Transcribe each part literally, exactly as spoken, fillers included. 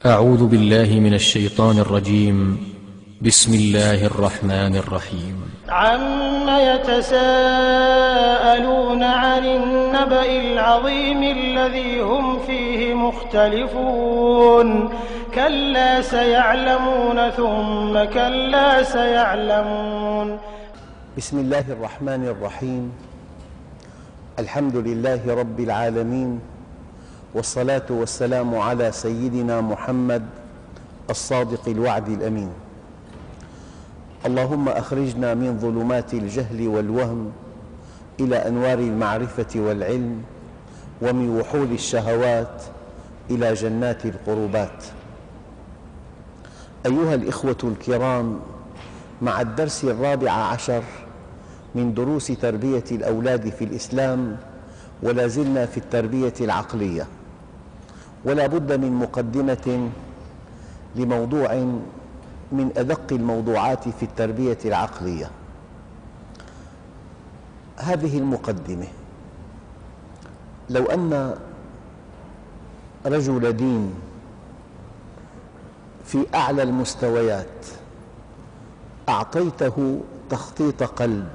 أعوذ بالله من الشيطان الرجيم. بسم الله الرحمن الرحيم. عم يتساءلون عن النبأ العظيم الذي هم فيه مختلفون كلا سيعلمون ثم كلا سيعلمون. بسم الله الرحمن الرحيم. الحمد لله رب العالمين، والصلاة والسلام على سيدنا محمد الصادق الوعد الأمين. اللهم أخرجنا من ظلمات الجهل والوهم إلى أنوار المعرفة والعلم، ومن وحول الشهوات إلى جنات القربات. أيها الإخوة الكرام، مع الدرس الرابع عشر من دروس تربية الأولاد في الإسلام، ولا زلنا في التربية العقلية، ولا بد من مقدمة لموضوع من أدق الموضوعات في التربية العقلية. هذه المقدمة: لو أن رجل دين في أعلى المستويات أعطيته تخطيط قلب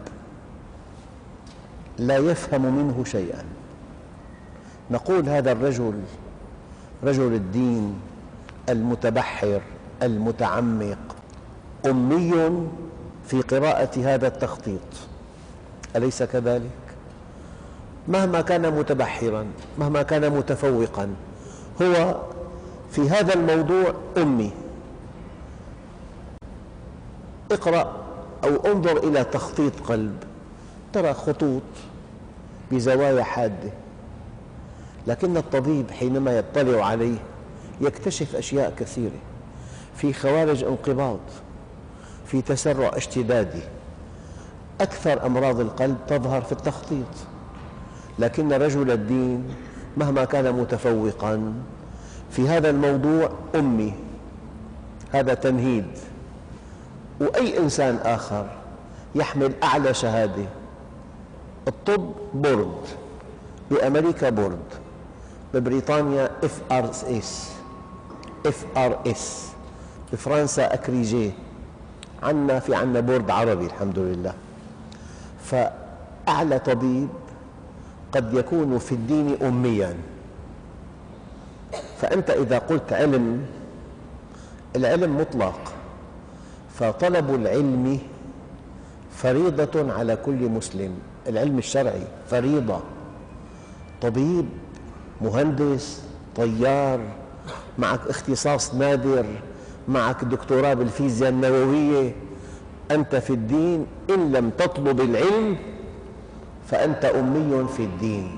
لا يفهم منه شيئا، نقول هذا الرجل رجل الدين المتبحر المتعمق أمي في قراءة هذا التخطيط، أليس كذلك؟ مهما كان متبحراً، مهما كان متفوقاً، هو في هذا الموضوع أمي. اقرأ أو انظر إلى تخطيط قلب، ترى خطوط بزوايا حادة، لكن الطبيب حينما يطلع عليه يكتشف أشياء كثيرة، في خوارج انقباض، في تسرع اشتدادي. أكثر أمراض القلب تظهر في التخطيط، لكن رجل الدين مهما كان متفوقاً في هذا الموضوع أمي. هذا تمهيد. وأي إنسان آخر يحمل أعلى شهادة، الطب بورد، بأمريكا بورد، ببريطانيا إف آر إس، إف آر إس، بفرنسا أكريجي، عنا في عنا بورد عربي الحمد لله. فأعلى طبيب قد يكون في الدين أمياً. فأنت إذا قلت علم، العلم مطلق، فطلب العلم فريضة على كل مسلم. العلم الشرعي فريضة. طبيب، مهندس، طيار، معك اختصاص نادر، معك دكتوراه بالفيزياء النووية، أنت في الدين إن لم تطلب العلم فأنت أمي في الدين.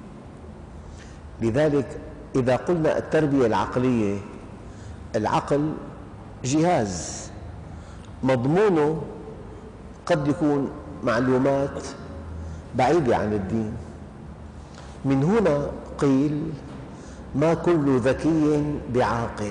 لذلك إذا قلنا التربية العقلية، العقل جهاز مضمونه قد يكون معلومات بعيدة عن الدين. من هنا قيل: ما كل ذكي بعاقل.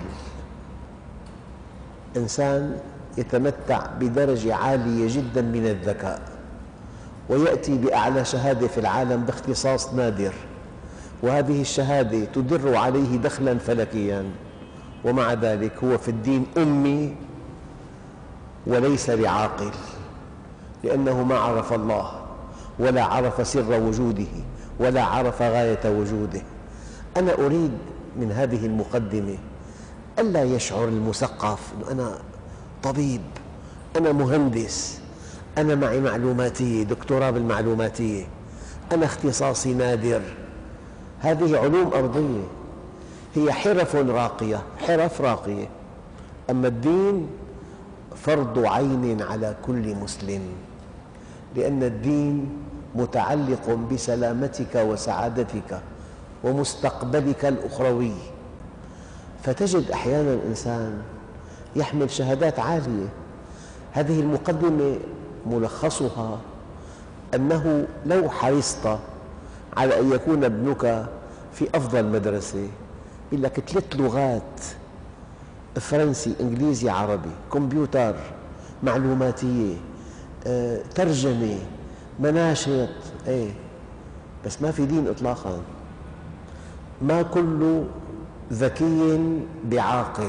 إنسان يتمتع بدرجة عالية جدا من الذكاء ويأتي بأعلى شهادة في العالم باختصاص نادر، وهذه الشهادة تدر عليه دخلا فلكيا، ومع ذلك هو في الدين أمي وليس بعاقل، لأنه ما عرف الله، ولا عرف سر وجوده، ولا عرف غاية وجوده. أنا أريد من هذه المقدمة ألا يشعر المثقف أنه أنا طبيب، أنا مهندس، أنا معي معلوماتية، دكتوراه بالمعلوماتية، أنا اختصاصي نادر. هذه علوم أرضية، هي حرف راقية، حرف راقية. أما الدين فرض عين على كل مسلم، لأن الدين متعلق بسلامتك وسعادتك ومستقبلك الأخروي. فتجد أحياناً إنسان يحمل شهادات عالية. هذه المقدمة ملخصها أنه لو حرصت على أن يكون ابنك في أفضل مدرسة، يقول لك ثلاث لغات: فرنسي، إنجليزي، عربي، كمبيوتر، معلوماتية، ترجمة، مناشط، إيه، بس ما في دين إطلاقاً. ما كل ذكي بعاقل.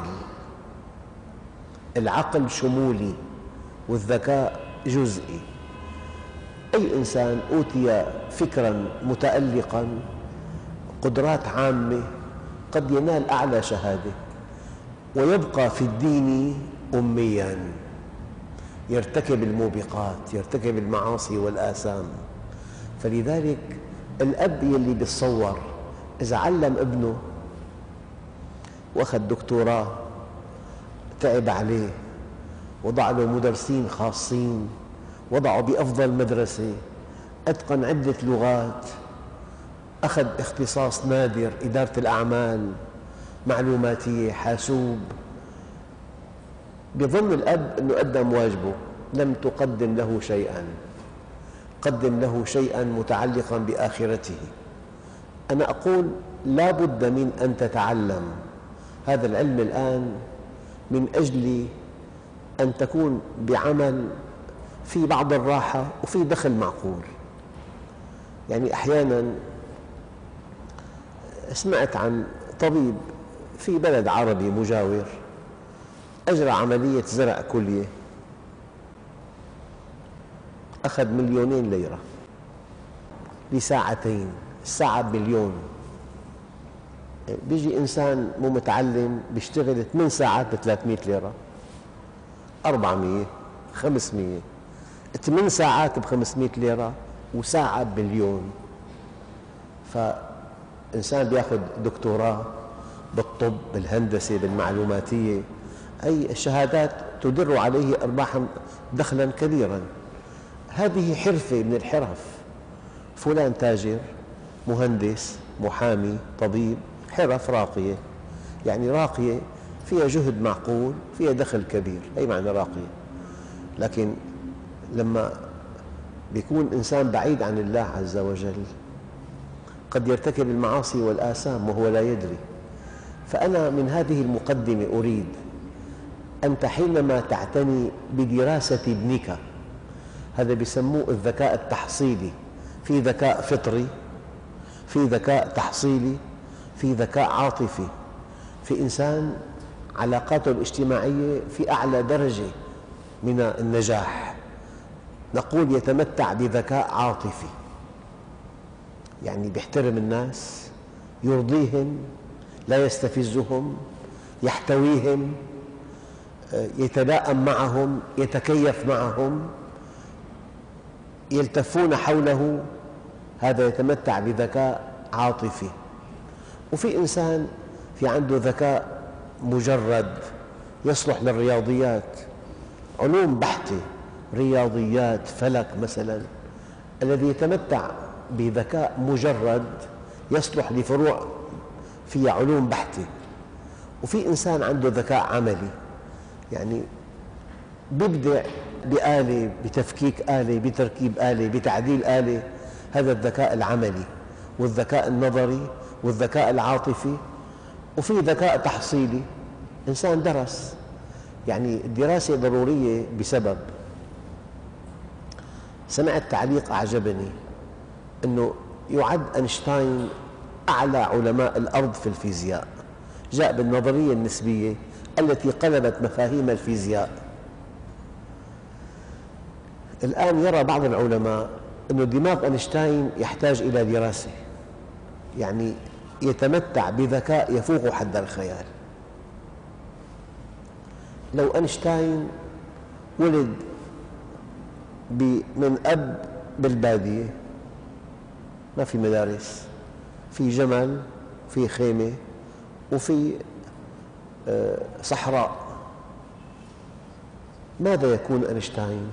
العقل شمولي والذكاء جزئي. أي إنسان أوتي فكراً متألقاً، قدرات عامة، قد ينال أعلى شهادة ويبقى في الدين أمياً، يرتكب الموبقات، يرتكب المعاصي والآثام. فلذلك الأب يلي بيتصور إذا علم ابنه وأخذ دكتوراه، تعب عليه، وضع له مدرسين خاصين، وضعه بأفضل مدرسة، أتقن عدة لغات، أخذ اختصاص نادر، إدارة الأعمال، معلوماتية، حاسوب، بظن الأب أنه قدم واجبه. لم تقدم له شيئاً، قدم له شيئاً متعلقاً بآخرته. أنا أقول لا بد من أن تتعلم هذا العلم الآن من أجل أن تكون بعمل في بعض الراحة وفي دخل معقول. يعني أحياناً سمعت عن طبيب في بلد عربي مجاور أجرى عملية زرع كلية، أخذ مليونين ليرة لساعتين، الساعة بمليون. بيجي إنسان مو متعلم بيشتغل ثمان ساعات بثلاثمئة ليرة، أربعمئة، خمسمئة، ثمان ساعات بخمسمئة ليرة وساعة بمليون. فإنسان بيأخذ دكتوراه بالطب، بالهندسة، بالمعلوماتية، أي الشهادات تدر عليه أرباحا دخلا كبيرا. هذه حرفة من الحرف. فلان تاجر، مهندس، محامي، طبيب، حرف راقية، يعني راقية فيها جهد معقول، فيها دخل كبير، أي معنى راقية. لكن لما بيكون إنسان بعيد عن الله عز وجل قد يرتكب المعاصي والآثام وهو لا يدري. فأنا من هذه المقدمة أريد أنت حينما تعتني بدراسة ابنك، هذا بيسموه الذكاء التحصيلي، في ذكاء فطري، في ذكاء تحصيلي، في ذكاء عاطفي، في إنسان علاقاته الاجتماعية في أعلى درجة من النجاح، نقول يتمتع بذكاء عاطفي، يعني بيحترم الناس، يرضيهم، لا يستفزهم، يحتويهم، يتلائم معهم، يتكيف معهم، يلتفون حوله. هذا يتمتع بذكاء عاطفي. وفي إنسان في عنده ذكاء مجرد، يصلح للرياضيات، علوم بحتة، رياضيات، فلك مثلا، الذي يتمتع بذكاء مجرد يصلح لفروع فيها علوم بحتة. وفي إنسان عنده ذكاء عملي، يعني بيبدع بآلة، بتفكيك آلة، بتركيب آلة، بتعديل آلة. هذا الذكاء العملي والذكاء النظري والذكاء العاطفي. وفي ذكاء تحصيلي، إنسان درس، يعني الدراسة ضرورية بسبب. سمعت تعليق أعجبني، أنه يعد أينشتاين أعلى علماء الأرض في الفيزياء، جاء بالنظرية النسبية التي قلبت مفاهيم الفيزياء. الآن يرى بعض العلماء أن دماغ أينشتاين يحتاج إلى دراسة، يعني يتمتع بذكاء يفوق حد الخيال. لو أينشتاين ولد من أب بالبادية، ما في مدارس، في جمل، في خيمة، وفي صحراء، ماذا يكون أينشتاين؟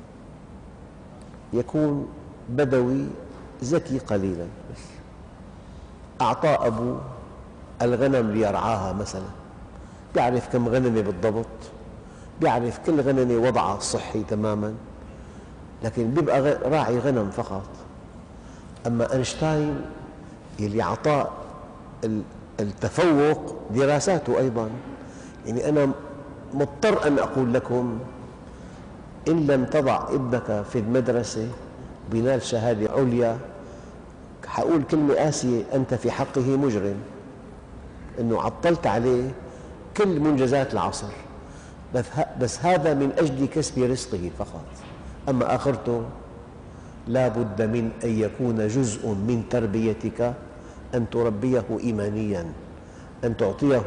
يكون بدوي ذكي قليلا. أعطاه أبوه الغنم ليرعاها مثلا، بيعرف كم غنمة بالضبط، بيعرف كل غنمة وضعها الصحي تماما، لكن بيبقى راعي غنم فقط. أما أينشتاين اللي أعطاه التفوق دراساته أيضا. يعني أنا مضطر أن أقول لكم إن لم تضع ابنك في المدرسة بينال شهادة عليا، حقول كلمة قاسية، أنت في حقه مجرم. أنه عطلت عليه كل منجزات العصر، بس هذا من أجل كسب رزقه فقط. أما آخرته لا بد من أن يكون جزء من تربيتك أن تربيه إيمانياً، أن تعطيه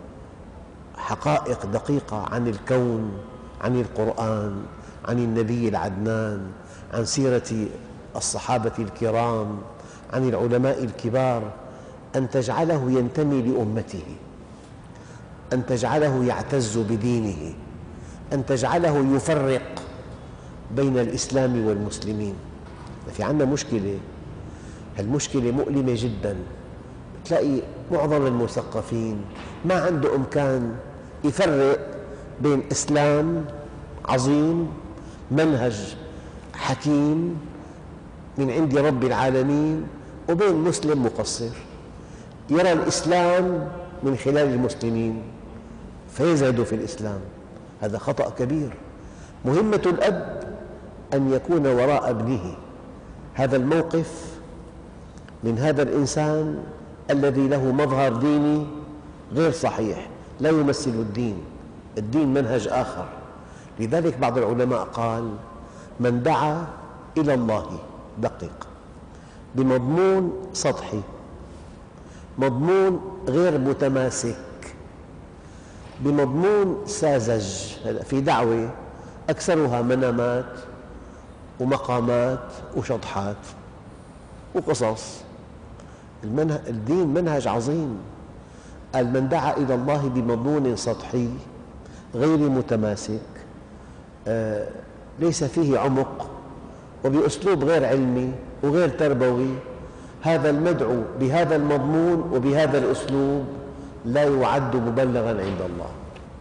حقائق دقيقة عن الكون، عن القرآن، عن النبي العدنان، عن سيرة الصحابة الكرام، عن العلماء الكبار، أن تجعله ينتمي لأمته، أن تجعله يعتز بدينه، أن تجعله يفرق بين الإسلام والمسلمين. في عندنا مشكلة، المشكلة مؤلمة جداً. تلاقي معظم المثقفين ما عنده إمكان يفرق بين إسلام عظيم، منهج حكيم من عند رب العالمين، وبين مسلم مقصر يرى الإسلام من خلال المسلمين فيزهد في الإسلام. هذا خطأ كبير. مهمة الأب أن يكون وراء ابنه هذا الموقف من هذا الإنسان الذي له مظهر ديني غير صحيح، لا يمثل الدين. الدين منهج آخر. لذلك بعض العلماء قال: من دعا إلى الله دقق بمضمون سطحي، مضمون غير متماسك، بمضمون ساذج. في دعوة أكثرها منامات ومقامات وشطحات وقصص. الدين منهج عظيم. قال: من دعا إلى الله بمضمون سطحي غير متماسك، آه ليس فيه عمق، وبأسلوب غير علمي وغير تربوي، هذا المدعو بهذا المضمون وبهذا الأسلوب لا يعد مبلغاً عند الله.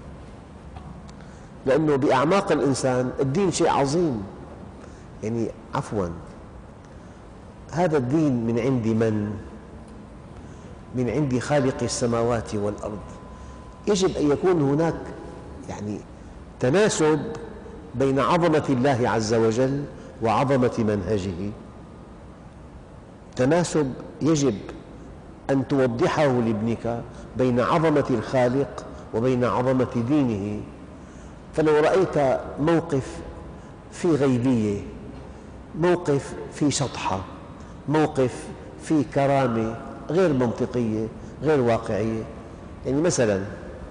لأنه بأعماق الإنسان الدين شيء عظيم. يعني عفواً، هذا الدين من عند من؟ من عند خالق السماوات والأرض. يجب أن يكون هناك يعني تناسب بين عظمة الله عز وجل وعظمة منهجه. تناسب يجب أن توضحه لابنك بين عظمة الخالق وبين عظمة دينه. فلو رأيت موقف في غيبية، موقف في شطحة، موقف في كرامة غير منطقية غير واقعية. يعني مثلا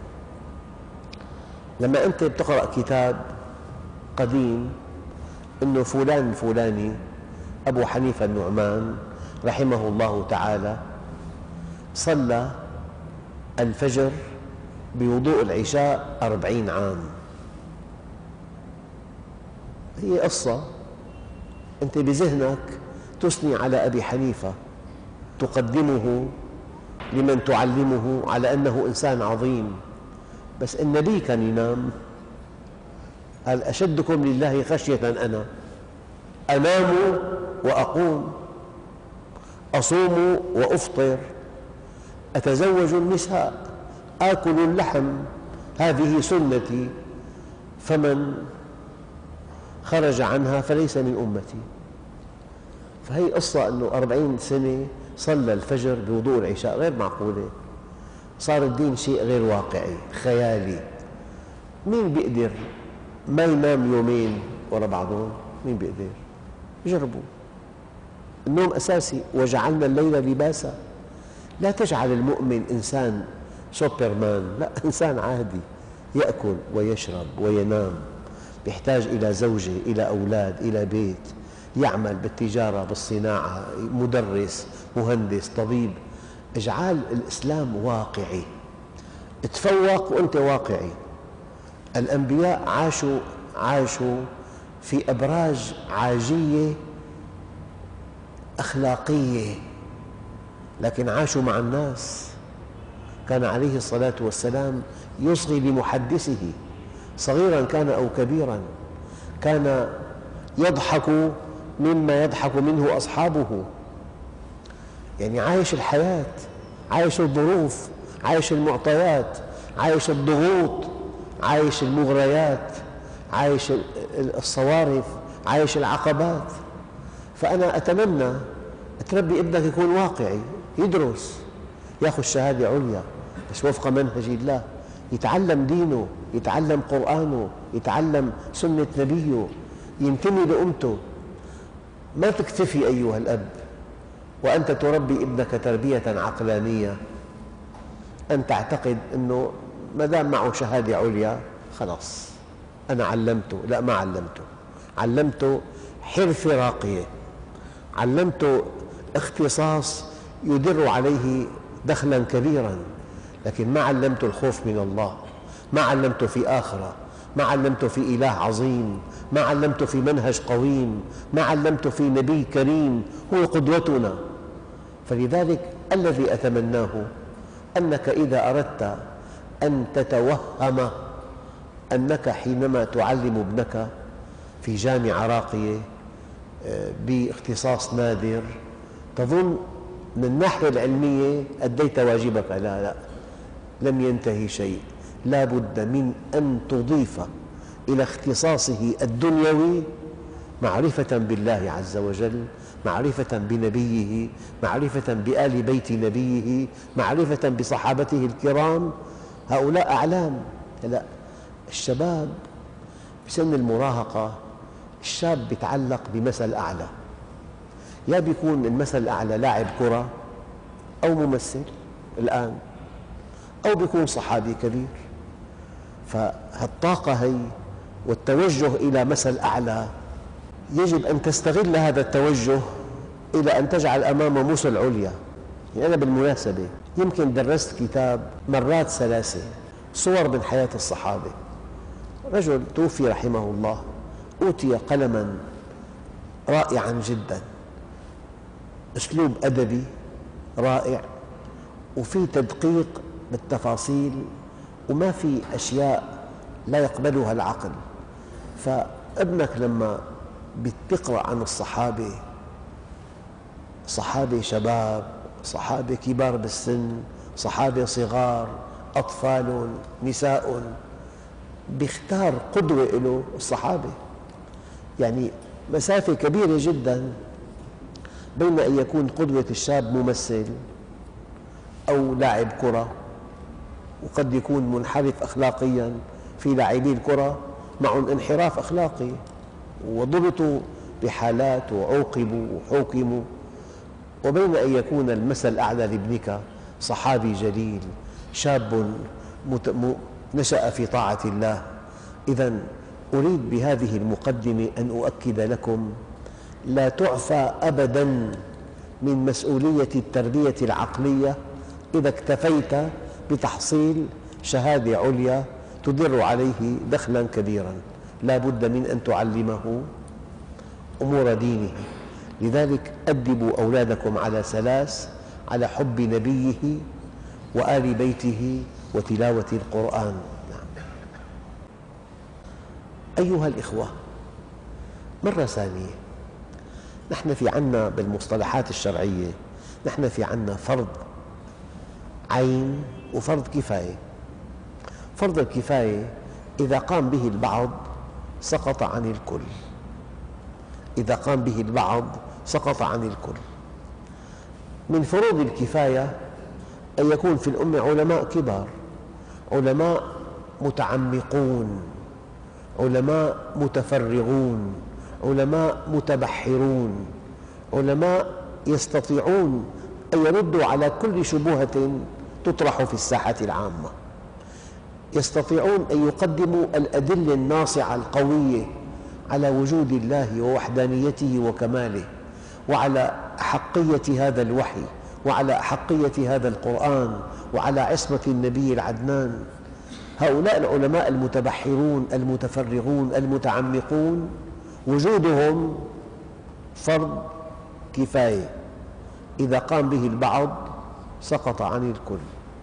لما أنت بتقرأ كتاب قديم أنه فلان الفلاني أبو حنيفة النعمان رحمه الله تعالى صلى الفجر بوضوء العشاء أربعين عام، هي قصة أنت بذهنك تثني على أبي حنيفة، تقدمه لمن تعلمه على أنه إنسان عظيم. بس النبي كان ينام، قال: أشدكم لله خشية أنا، أنام وأقوم، أصوم وأفطر، أتزوج النساء، آكل اللحم، هذه سنتي، فمن خرج عنها فليس من أمتي. فهي قصة أنه أربعين سنة صلى الفجر بوضوء العشاء غير معقولة. صار الدين شيء غير واقعي، خيالي. مين بيقدر ما ينام يومين وراء بعضهم؟ مين بيقدر؟ جربوا. النوم أساسي. وجعلنا الليل لباسا. لا تجعل المؤمن إنسان سوبرمان، لا، إنسان عادي يأكل ويشرب وينام، يحتاج إلى زوجة، إلى أولاد، إلى بيت، يعمل بالتجارة، بالصناعة، مدرس، مهندس، طبيب. اجعل الإسلام واقعي. تفوق وأنت واقعي. الأنبياء عاشوا عاشوا في أبراج عاجية أخلاقية، لكن عاشوا مع الناس. كان عليه الصلاة والسلام يصغي لمحدثه صغيراً كان أو كبيراً، كان يضحك مما يضحك منه أصحابه. يعني عايش الحياة، عايش الظروف، عايش المعطيات، عايش الضغوط، عايش المغريات، عايش الصوارف، عايش العقبات. فأنا أتمنى تربي ابنك يكون واقعي، يدرس، يأخذ شهادة عليا، بس وفق منهج الله، يتعلم دينه، يتعلم قرآنه، يتعلم سنة نبيه، ينتمي لأمته. ما تكتفي أيها الأب وأنت تربي ابنك تربية عقلانية أن تعتقد أنه ما دام معه شهادة عليا خلاص أنا علمته. لا، ما علمته، علمته حرفة راقية، علمته اختصاص يدر عليه دخلا كبيرا، لكن ما علمته الخوف من الله، ما علمته في آخرة، ما علمته في إله عظيم، ما علمته في منهج قويم، ما علمته في نبي كريم هو قدوتنا. فلذلك الذي أتمناه أنك إذا أردت أن تتوهم أنك حينما تعلم ابنك في جامعة راقية باختصاص نادر تظن من الناحية العلمية أديت واجبك. لا لا، لم ينتهي شيء، لا بد من أن تضيف إلى اختصاصه الدنيوي معرفة بالله عز وجل، معرفة بنبيه، معرفة بآل بيت نبيه، معرفة بصحابته الكرام. هؤلاء أعلام. لا، الشباب بسن المراهقة الشاب يتعلق بمثل أعلى، يا بيكون المثل الأعلى لاعب كرة أو ممثل الآن، أو بيكون صحابي كبير. فالطاقة هي والتوجه إلى مثل أعلى يجب أن تستغل هذا التوجه إلى أن تجعل أمامه مثل عليا. يعني أنا بالمناسبة يمكن درست كتاب مرات ثلاثة صور من حياة الصحابة. رجل توفي رحمه الله أوتي قلما رائعا جدا، أسلوب أدبي رائع وفي تدقيق بالتفاصيل وما في أشياء لا يقبلها العقل. فابنك لما بتقرأ عن الصحابة، صحابة شباب، صحابة كبار بالسن، صحابة صغار، أطفال، نساء، بيختار قدوة له الصحابة. يعني مسافة كبيرة جدا بين أن يكون قدوة الشاب ممثل أو لاعب كرة، وقد يكون منحرف أخلاقيا في لاعبي الكرة معهم انحراف أخلاقي وضبطوا بحالات وعوقبوا وحوكموا، وبين أن يكون المثل الأعلى لابنك صحابي جليل شاب نشأ في طاعة الله. إذن أريد بهذه المقدمة أن أؤكد لكم لا تعفى أبداً من مسؤولية التربية العقلية إذا اكتفيت بتحصيل شهادة عليا تدر عليه دخلاً كبيراً. لا بد من أن تعلمه أمور دينه. لذلك أدبوا أولادكم على ثلاث: على حب نبيه وآل بيته وتلاوة القرآن. أيها الإخوة، مرة ثانية نحن في عنا بالمصطلحات الشرعية نحن في عنا فرض عين وفرض كفاية. فرض الكفاية إذا قام به البعض سقط عن الكل، إذا قام به البعض سقط عن الكل. من فروض الكفاية أن يكون في الأمة علماء كبار، علماء متعمقون، علماء متفرغون، علماء متبحرون، علماء يستطيعون أن يردوا على كل شبهة تطرح في الساحة العامة، يستطيعون أن يقدموا الأدلة الناصعة القوية على وجود الله ووحدانيته وكماله، وعلى أحقية هذا الوحي، وعلى أحقية هذا القرآن، وعلى عصمة النبي العدنان. هؤلاء العلماء المتبحرون المتفرغون المتعمقون وجودهم فرض كفاية، إذا قام به البعض سقط عن الكل.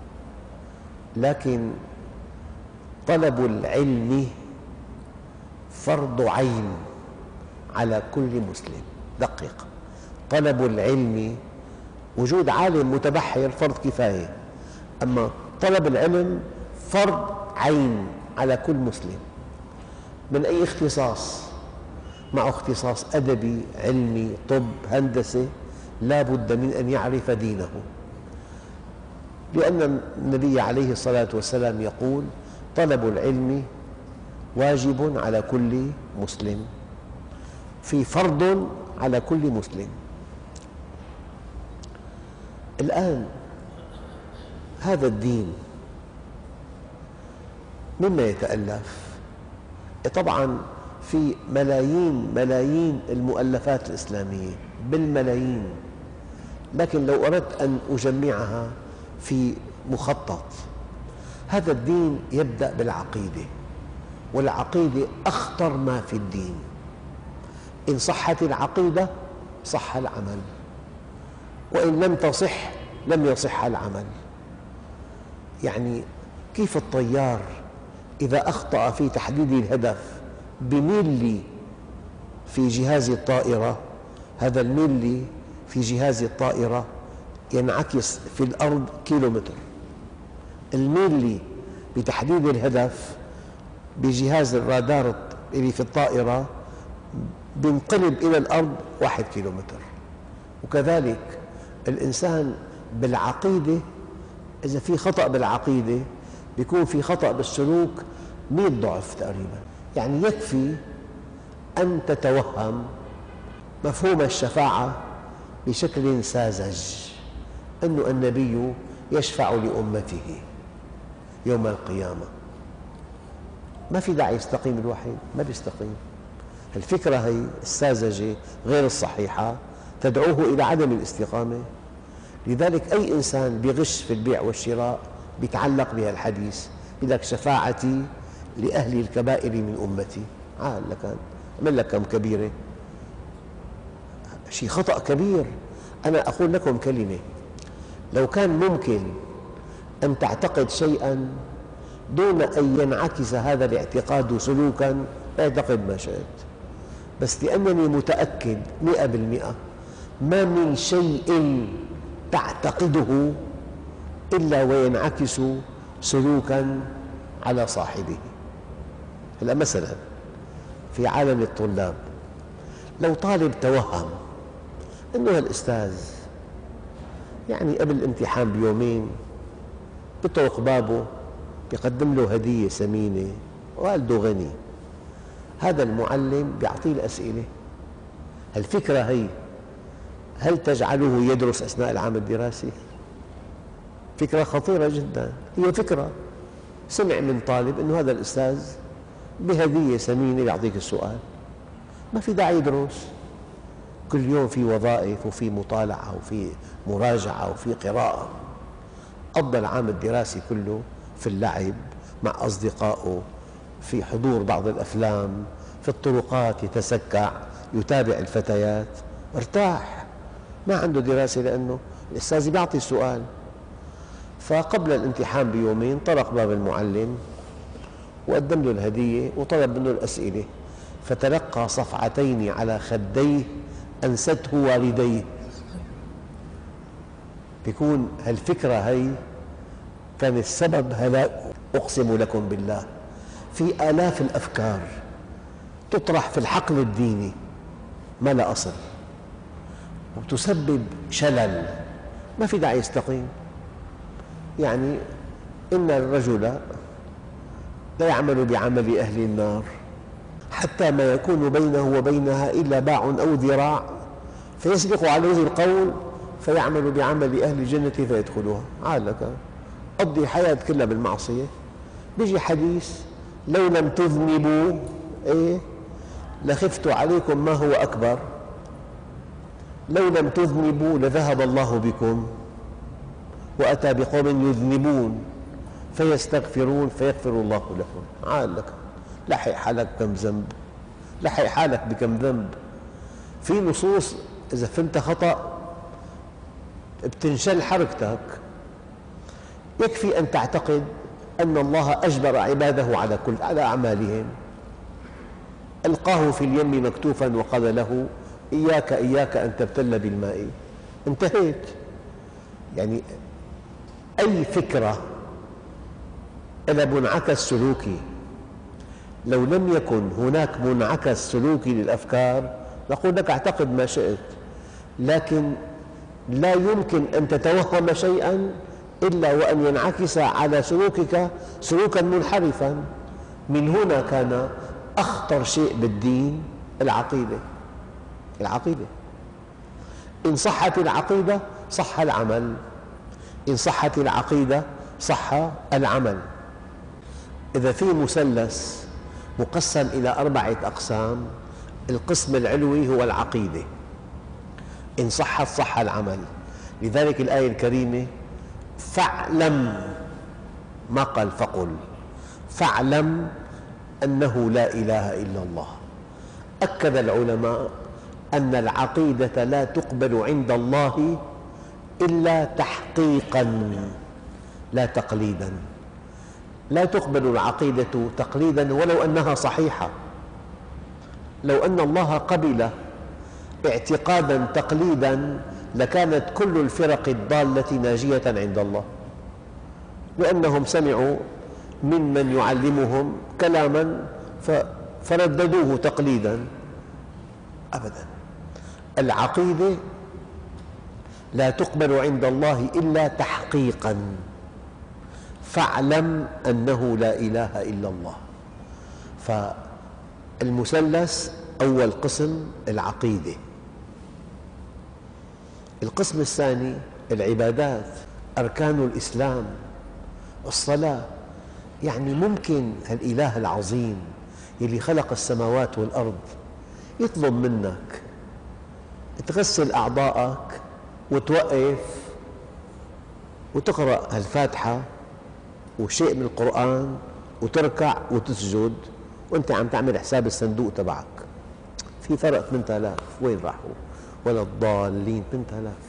لكن طلب العلم فرض عين على كل مسلم. دقق، طلب العلم، وجود عالم متبحر فرض كفاية، أما طلب العلم فرض عين على كل مسلم من أي اختصاص، مع اختصاص أدبي، علمي، طب، هندسة، لا بد من أن يعرف دينه. لأن النبي عليه الصلاة والسلام يقول: طلب العلم واجب على كل مسلم، في فرض على كل مسلم. الآن هذا الدين مما يتألف؟ طبعاً في ملايين ملايين المؤلفات الإسلامية، بالملايين، لكن لو أردت أن أجمعها في مخطط، هذا الدين يبدأ بالعقيدة، والعقيدة أخطر ما في الدين. إن صحت العقيدة صح العمل، وإن لم تصح لم يصح العمل. يعني كيف الطيار إذا أخطأ في تحديد الهدف بميلي في جهاز الطائرة، هذا الميلي في جهاز الطائرة ينعكس في الأرض كيلومتر. الميلي بتحديد الهدف بجهاز الرادار اللي في الطائرة بينقلب إلى الأرض واحد كيلومتر. وكذلك الإنسان بالعقيدة، إذا في خطأ بالعقيدة بيكون في خطأ بالسلوك مئة ضعف تقريبا. يعني يكفي أن تتوهم مفهوم الشفاعة بشكل ساذج، أن النبي يشفع لأمته يوم القيامة، ما في داعي يستقيم الوحي، ما بيستقيم. الفكرة هي الساذجة غير الصحيحة تدعوه إلى عدم الاستقامة. لذلك أي إنسان بيغش في البيع والشراء بيتعلق بها الحديث، يقول لك: شفاعتي لأهل الكبائر من أمتي. عال لك، عمل لك كم كبيرة، شيء خطأ كبير. أنا أقول لكم كلمة: لو كان ممكن أن تعتقد شيئاً دون أن ينعكس هذا الاعتقاد سلوكاً، اعتقد ما شئت، بس لأنني متأكد مئة بالمئة ما من شيء تعتقده إلا وينعكس سلوكاً على صاحبه. هلأ مثلاً في عالم الطلاب، لو طالب توهم أنه الأستاذ يعني قبل الامتحان بيومين بيطرق بابه بيقدم له هدية ثمينة والده غني، هذا المعلم بيعطيه الأسئلة. الفكرة هي هل تجعله يدرس أثناء العام الدراسي؟ فكرة خطيرة جدا. هي فكرة سمع من طالب أنه هذا الأستاذ بهدية ثمينة يعطيك السؤال، ما في داعي يدرس. كل يوم في وظائف وفي مطالعة وفي مراجعة وفي قراءة. قضى العام الدراسي كله في اللعب مع أصدقائه، في حضور بعض الأفلام، في الطرقات يتسكع يتابع الفتيات، ارتاح، ما عنده دراسة لأنه الأستاذ بيعطي السؤال. فقبل الامتحان بيومين طرق باب المعلم وقدم له الهدية وطلب منه الأسئلة، فتلقى صفعتين على خديه أنسته والديه. بيكون هالفكرة هي كان السبب هلاك. أقسم لكم بالله في آلاف الأفكار تطرح في الحقل الديني ما لا أصل، وتسبب شلل، ما في داعي يستقيم. يعني إن الرجل لا يعمل بعمل أهل النار حتى ما يكون بينه وبينها إلا باع أو ذراع، فيسبق عليه القول فيعمل بعمل أهل الجنة فيدخلها. عالك قضي حياة كلها بالمعصية. بيجي حديث: لو لم تذنبوا إيه لخفت عليكم ما هو أكبر، لو لم تذنبوا لذهب الله بكم وأتى بقوم يذنبون فيستغفرون فيغفر الله لهم. عالك لحق حالك بكم ذنب، لحق حالك بكم ذنب. في نصوص إذا فهمت خطأ بتنشل حركتك. يكفي أن تعتقد أن الله أجبر عباده على كل على أعمالهم. ألقاه في اليم مكتوفا وقال له: إياك إياك أن تبتل بالماء. انتهيت. يعني أي فكرة إلى منعكس سلوكي، لو لم يكن هناك منعكس سلوكي للأفكار نقول لك اعتقد ما شئت، لكن لا يمكن أن تتوهم شيئا إلا وأن ينعكس على سلوكك سلوكا منحرفا. من هنا كان أخطر شيء بالدين العقيدة. العقيدة إن صحت العقيدة صح العمل، إن صحت العقيدة صح العمل. إذا في مثلث مقسم إلى أربعة أقسام، القسم العلوي هو العقيدة، إن صحت صح العمل. لذلك الآية الكريمة فاعلم، ما قال فقل، فاعلم أنه لا إله إلا الله. أكد العلماء أن العقيدة لا تقبل عند الله إلا تحقيقا لا تقليدا. لا تقبل العقيدة تقليدا ولو أنها صحيحة. لو أن الله قبل اعتقادا تقليدا لكانت كل الفرق الضالة ناجية عند الله، لأنهم سمعوا ممن يعلمهم كلاما فرددوه تقليدا. أبدا، العقيدة لا تقبل عند الله إلا تحقيقا. فاعلم أنه لا إله إلا الله. فالمثلث أول قسم العقيدة. القسم الثاني العبادات، أركان الإسلام، الصلاة. يعني ممكن الإله العظيم يلي خلق السماوات والأرض يطلب منك تغسل أعضائك وتوقف وتقرأ الفاتحة وشيء من القرآن وتركع وتسجد وأنت عم تعمل حساب الصندوق تبعك؟ في فرق ثمانية آلاف، وين راحوا؟ ولا الضالين ثمانية آلاف.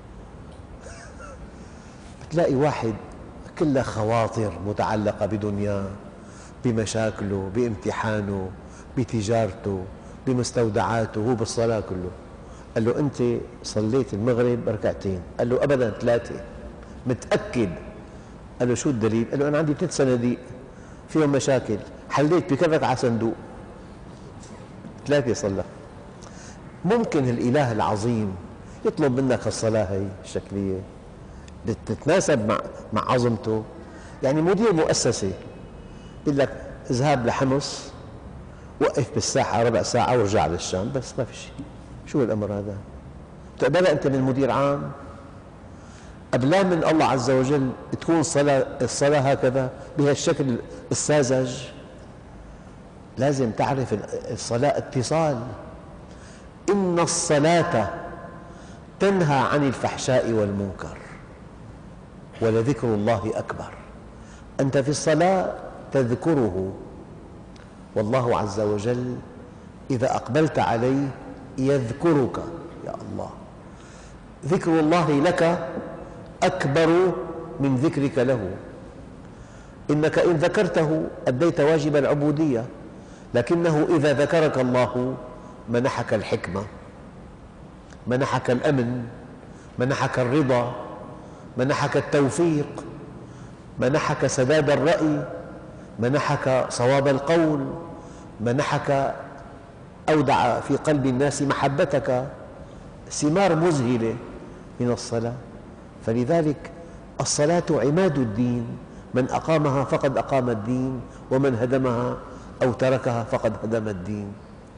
بتلاقي واحد كلها خواطر متعلقة بدنياه، بمشاكله، بامتحانه، بتجارته، بمستودعاته، هو بالصلاة كله. قال له أنت صليت المغرب ركعتين؟ قال له أبدا ثلاثة. متأكد؟ قال له شو الدليل؟ قال له أنا عندي ثلاث صناديق فيهم مشاكل، حليت بكل ركعة صندوق، ثلاثة صلى. ممكن الإله العظيم يطلب منك الصلاة هي الشكلية تتناسب مع مع عظمته؟ يعني مدير مؤسسة يقول لك اذهب لحمص، وقف بالساحة ربع ساعة وارجع للشام، بس ما في شيء. شو الأمر هذا؟ تقبلها أنت من مدير عام؟ قبلها من الله عز وجل تكون الصلاة الصلاة هكذا بهالشكل الساذج؟ لازم تعرف الصلاة اتصال. إن الصلاة تنهى عن الفحشاء والمنكر ولذكر الله أكبر. أنت في الصلاة تذكره، والله عز وجل إذا أقبلت عليه يذكرك. يا الله، ذكر الله لك أكبر من ذكرك له. إنك إن ذكرته أديت واجب العبودية، لكنه إذا ذكرك الله منحك الحكمة، منحك الأمن، منحك الرضا، منحك التوفيق، منحك سداد الرأي، منحك صواب القول، منحك أودع في قلب الناس محبتك. ثمار مذهلة من الصلاة. فلذلك الصلاة عماد الدين، من أقامها فقد أقام الدين، ومن هدمها أو تركها فقد هدم الدين.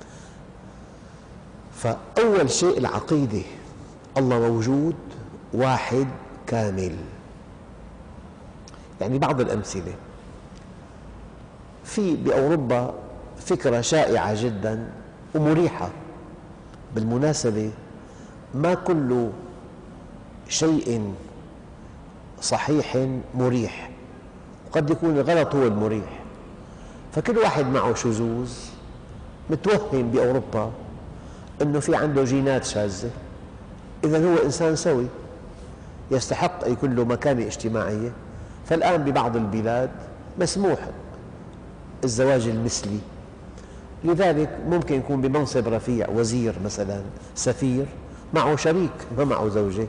فأول شيء العقيدة، الله موجود واحد كامل. يعني بعض الأمثلة، في بأوروبا فكرة شائعة جدا ومريحة. بالمناسبة ما كل شيء صحيح مريح، قد يكون الغلط هو المريح. فكل واحد معه شذوذ متوهم بأوروبا أنه في عنده جينات شاذة، إذن هو إنسان سوي يستحق أن يكون له مكانة اجتماعية. فالآن ببعض البلاد مسموح الزواج المثلي، لذلك ممكن يكون بمنصب رفيع، وزير مثلا، سفير، معه شريك ما معه زوجة.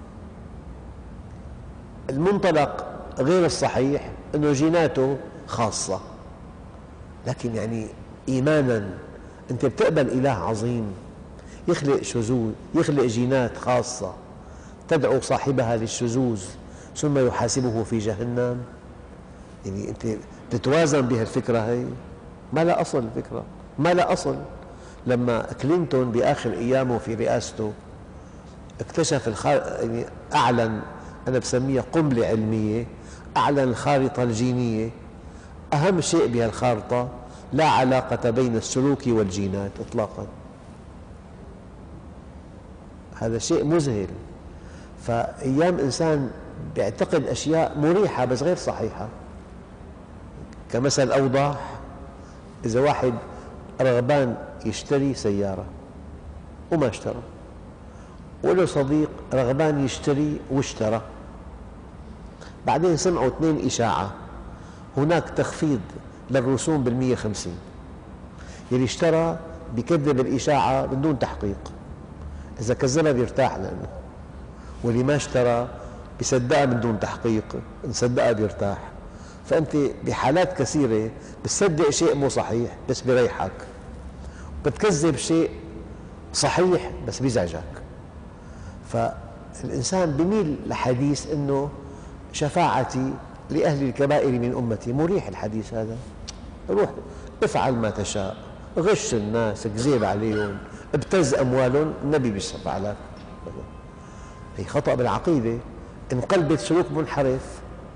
المنطلق غير الصحيح أنه جيناته خاصة، لكن يعني إيمانا أنت بتقبل إله عظيم يخلق شذوذ، يخلق جينات خاصة تدعو صاحبها للشذوذ، ثم يحاسبه في جهنم. يعني أنت تتوازن بهالفكرة هي؟ ما لا أصل الفكرة، ما لا أصل. لما كلينتون بآخر أيامه في رئاسته اكتشف الخار... يعني أعلن، أنا بسميها قنبلة علمية، أعلن الخارطة الجينية. أهم شيء بهالخارطة لا علاقة بين السلوك والجينات إطلاقا. هذا شيء مذهل. فأيام إنسان بيعتقد أشياء مريحة بس غير صحيحة. كمثل أوضح، إذا واحد رغبان يشتري سيارة وما اشترى، وله صديق رغبان يشتري واشترى، بعدين سمعوا اثنين إشاعة هناك تخفيض للرسوم بالمية خمسين، يلي اشترى بيكذب الإشاعة بدون تحقيق، إذا كذبها بيرتاح، لأنه واللي ما اشترى بيصدقها من دون تحقيق، إن صدقها بيرتاح. فأنت بحالات كثيرة بتصدق شيء مو صحيح بس بيريحك، بتكذب شيء صحيح بس بيزعجك. فالإنسان بيميل لحديث أنه شفاعتي لأهل الكبائر من أمتي. مريح الحديث هذا، روح افعل ما تشاء، غش الناس، كذب عليهم، ابتز أموالهم، النبي بيشفع لك. هي خطأ بالعقيدة. انقلبت سلوك منحرف،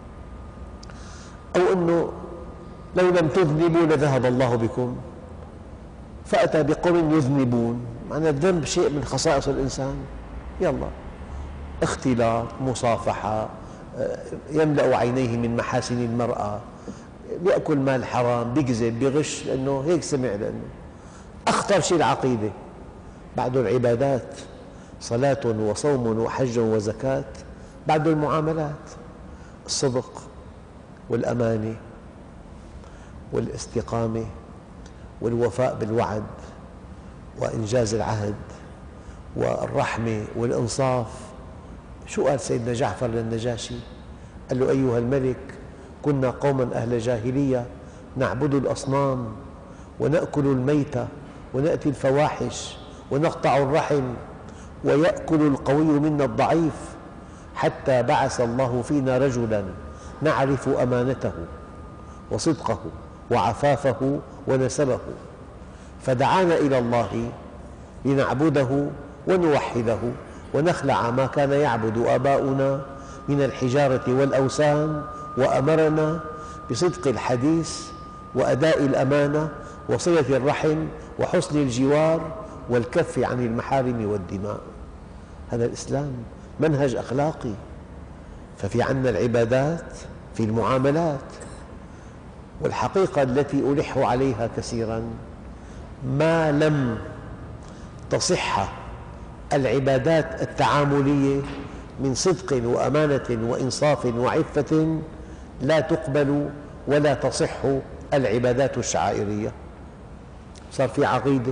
أو أنه لو لم تذنبوا لذهب الله بكم، فأتى بقوم يذنبون، معنى الذنب شيء من خصائص الإنسان. يلا اختلاط، مصافحة، يملأ عينيه من محاسن المرأة، بيأكل مال حرام، بيكذب، بيغش، لأنه هيك سمع. لأنه أخطر شيء العقيدة، بعد العبادات صلاة وصوم وحج وزكاة، بعد المعاملات الصدق والأمانة والاستقامة والوفاء بالوعد وإنجاز العهد والرحمة والإنصاف. شو قال سيدنا جعفر للنجاشي؟ قال له: أيها الملك، كنا قوما أهل جاهلية نعبد الأصنام ونأكل الميتة ونأتي الفواحش ونقطع الرحم ويأكل القوي منا الضعيف، حتى بعث الله فينا رجلا نعرف أمانته وصدقه وعفافه ونسبه، فدعانا إلى الله لنعبده ونوحده ونخلع ما كان يعبد آباؤنا من الحجارة والأوثان، وأمرنا بصدق الحديث وأداء الأمانة وصلة الرحم وحسن الجوار والكف عن المحارم والدماء. هذا الإسلام منهج أخلاقي. ففي عنا العبادات، في المعاملات، والحقيقة التي ألح عليها كثيرا، ما لم تصح العبادات التعاملية من صدق وأمانة وإنصاف وعفة لا تقبل ولا تصح العبادات الشعائرية. صار في عقيدة،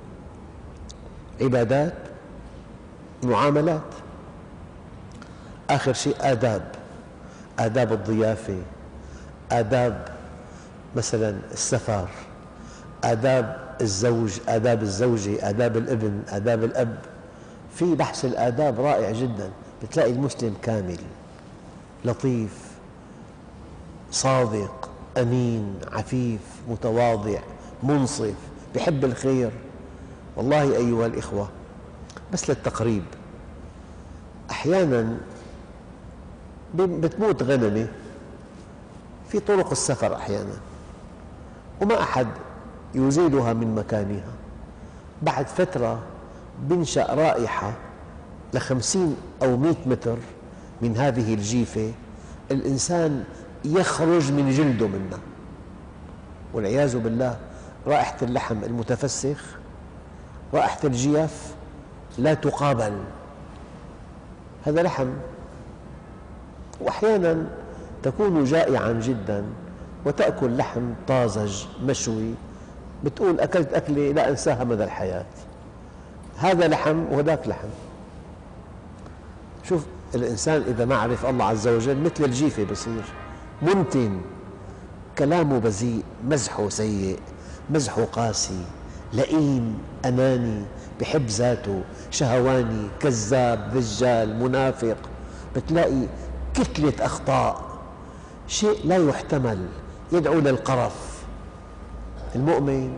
عبادات، معاملات، آخر شيء آداب، آداب الضيافة، آداب مثلا السفر، آداب الزوج، آداب الزوجة، آداب الابن، آداب الأب. في بحث الآداب رائع جدا، بتلاقي المسلم كامل، لطيف، صادق، أمين، عفيف، متواضع، منصف، بحب الخير. والله أيها الإخوة، بس للتقريب، أحيانا بتموت غنمة في طرق السفر أحيانا، وما أحد يزيلها من مكانها. بعد فترة بنشأ رائحة لخمسين أو مئة متر من هذه الجيفة، الإنسان يخرج من جلده منها، والعياذ بالله. رائحة اللحم المتفسخ، رائحة الجيف لا تقابل. هذا لحم. وأحيانا تكون جائعا جدا وتأكل لحم طازج مشوي، بتقول أكلت أكلة لا أنساها مدى الحياة. هذا لحم وهذاك لحم. شوف الإنسان إذا ما عرف الله عز وجل مثل الجيفة بصير منتن، كلامه بذيء، مزحه سيء، مزحه قاسي، لئيم، أناني، بحب ذاته، شهواني، كذاب، دجال، منافق. بتلاقي كتلة أخطاء، شيء لا يحتمل، يدعو للقرف. المؤمن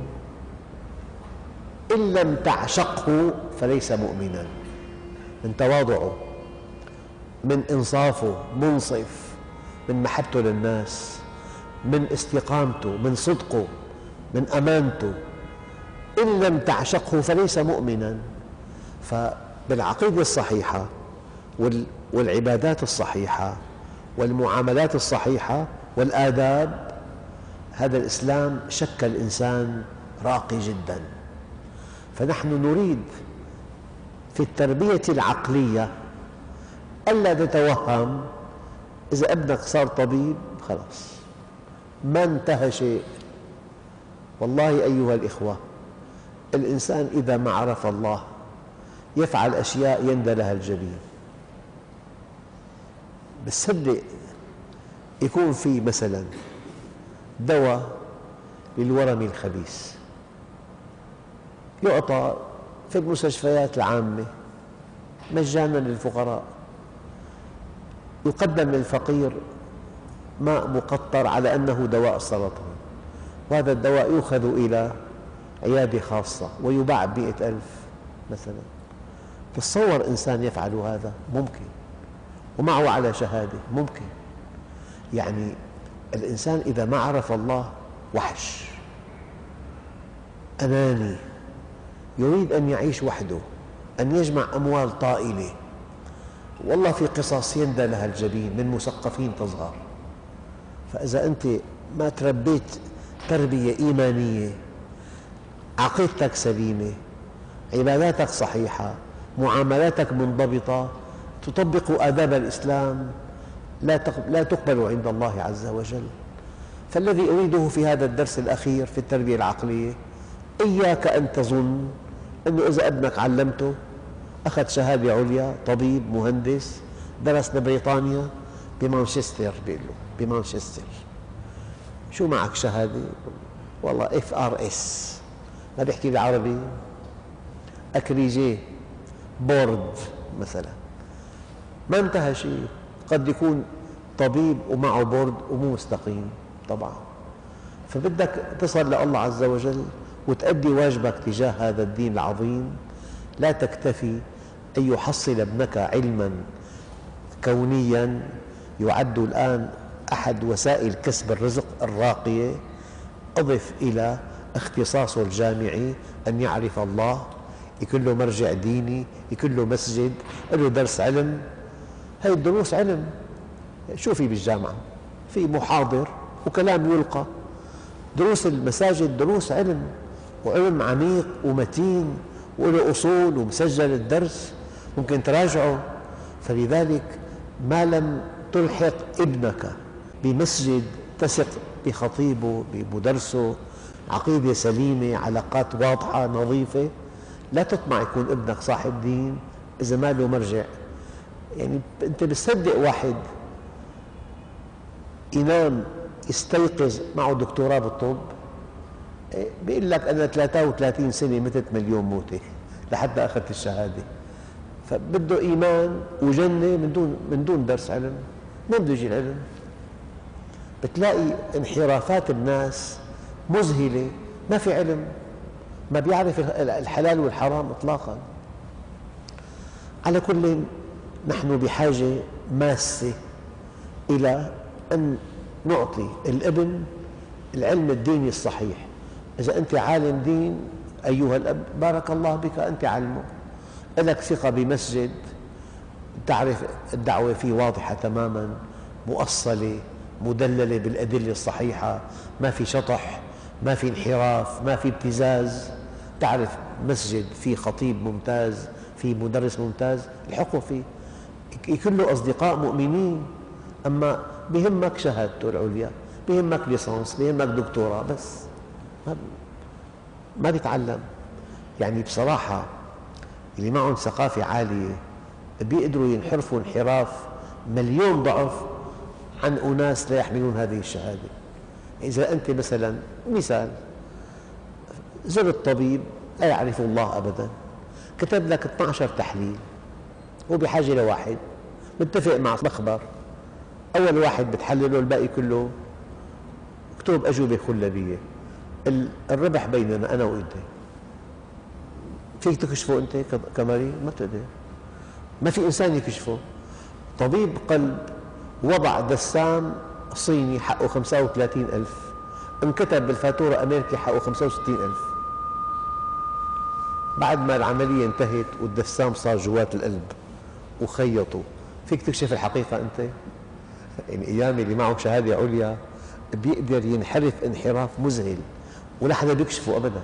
إن لم تعشقه فليس مؤمنا، من تواضعه، من إنصافه، منصف، من محبته للناس، من استقامته، من صدقه، من أمانته. إن لم تعشقه فليس مؤمنا. فبالعقيدة الصحيحة والعبادات الصحيحة والمعاملات الصحيحة والآداب، هذا الإسلام شكل إنسان راقي جدا. فنحن نريد في التربية العقلية ألا تتوهم إذا ابنك صار طبيب خلاص ما انتهى شيء. والله أيها الإخوة، الإنسان إذا ما عرف الله يفعل أشياء يندى لها الجبين. بتصدق يكون في مثلا دواء للورم الخبيث يعطى في المستشفيات العامة مجانا للفقراء، يقدم للفقير ماء مقطر على أنه دواء السرطان، وهذا الدواء يؤخذ إلى عيادة خاصة ويباع بمئة ألف مثلا. تصور إنسان يفعل هذا؟ ممكن، ومعه على شهادة ممكن. يعني الإنسان إذا ما عرف الله وحش أناني، يريد أن يعيش وحده، أن يجمع أموال طائلة. والله في قصص يندى لها الجبين من مثقفين تصغر. فإذا أنت ما تربيت تربية إيمانية، عقيدتك سليمة، عباداتك صحيحة، معاملاتك منضبطة، تطبق آداب الإسلام، لا تقبل عند الله عز وجل. فالذي أريده في هذا الدرس الأخير في التربية العقلية، إياك أن تظن أنه إذا ابنك علمته أخذ شهادة عليا، طبيب، مهندس، درس ببريطانيا بمانشستر، بيقول له بمانشستر شو معك شهادة؟ والله اف ار اس، ما بيحكي بالعربي، أكريجي بورد مثلا. ما انتهى شيء. قد يكون طبيب ومعه بورد ومو مستقيم طبعا. فبدك تصل لله عز وجل وتؤدي واجبك تجاه هذا الدين العظيم. لا تكتفي أن يحصل ابنك علما كونيا يعد الآن أحد وسائل كسب الرزق الراقية، أضف إلى اختصاصه الجامعي أن يعرف الله، يكون له مرجع ديني، يكون له مسجد، له درس علم. هذه الدروس علم. شو في بالجامعة؟ في محاضر وكلام يلقى. دروس المساجد دروس علم، وعلم عميق ومتين وله أصول ومسجل الدرس ممكن تراجعه. فلذلك ما لم تلحق ابنك بمسجد تثق بخطيبه بمدرسه، عقيدة سليمة، علاقات واضحة نظيفة، لا تطمع يكون ابنك صاحب دين إذا ما له مرجع. يعني أنت بتصدق واحد ينام يستيقظ معه دكتوراه بالطب بيقول لك أنا ثلاثة وثلاثين سنة متت مليون موتة لحتى أخذت الشهادة. فبده إيمان وجنة من دون من دون درس علم. من بده يجي العلم؟ بتلاقي انحرافات الناس مذهلة، ما في علم، ما بيعرف الحلال والحرام إطلاقا. على كل، نحن بحاجة ماسة إلى أن نعطي الابن العلم الديني الصحيح. إذا أنت عالم دين أيها الأب بارك الله بك، أنت علمه، لك ثقة بمسجد تعرف الدعوة فيه واضحة تماما، مؤصلة، مدللة بالأدلة الصحيحة، ما في شطح، ما في انحراف، ما في ابتزاز. تعرف مسجد فيه خطيب ممتاز، فيه مدرس ممتاز، الحقه فيه، يكون له أصدقاء مؤمنين. أما بهمك شهادته العليا، بهمك ليسانس، بهمك دكتوراه، بس ما, ما بيتعلم. يعني بصراحة اللي معهم ثقافة عالية بيقدروا ينحرفوا انحراف مليون ضعف عن أناس لا يحملون هذه الشهادة. إذا أنت مثلا مثال زرت طبيب لا يعرف الله أبدا، كتب لك اثني عشر تحليل، هو بحاجة لواحد، متفق مع مخبر أول واحد بتحلله الباقي كله اكتب أجوبة خلابية. الربح بيننا أنا وأنت، فيك تكشفه أنت كمريض؟ ما بتقدر، ما في إنسان يكشفه. طبيب قلب وضع دسام صيني حقه خمسة وثلاثين ألف، انكتب بالفاتورة أمريكي حقه خمسة وستين ألف. بعد ما العملية انتهت والدسام صار جوات القلب وخيطوا، فيك تكشف الحقيقة أنت؟ يعني أيام اللي معه شهادة عليا بيقدر ينحرف انحراف مذهل ولا حدا بيكشفه أبدا.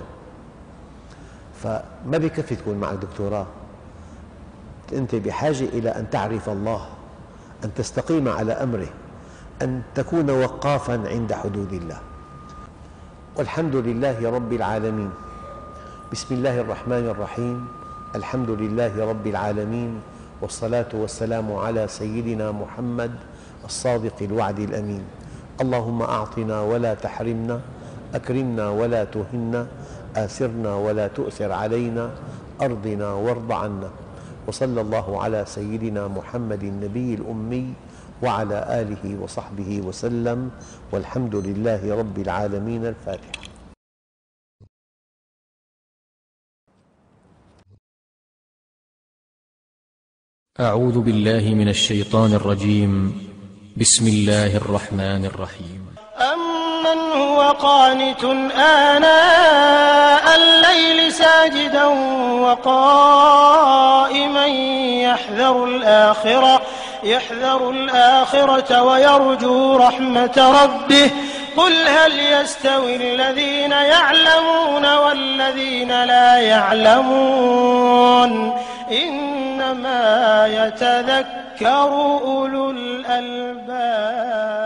فما بيكفي تكون معك دكتوراه، أنت بحاجة إلى أن تعرف الله، أن تستقيم على أمره، أن تكون وقافا عند حدود الله. والحمد لله رب العالمين. بسم الله الرحمن الرحيم. الحمد لله رب العالمين، والصلاة والسلام على سيدنا محمد الصادق الوعد الأمين. اللهم أعطنا ولا تحرمنا، أكرمنا ولا تهنا، آثرنا ولا تؤثر علينا، أرضنا وارض عنا. وصلى الله على سيدنا محمد النبي الأمي وعلى آله وصحبه وسلم، والحمد لله رب العالمين. الفاتحة. أعوذ بالله من الشيطان الرجيم. بسم الله الرحمن الرحيم. أمن هو قانت آناء الليل ساجدا وقائما يحذر الآخرة يحذر الآخرة ويرجو رحمة ربه. قل هل يستوي الذين يعلمون والذين لا يعلمون؟ إنما يتذكر أولو الألباب.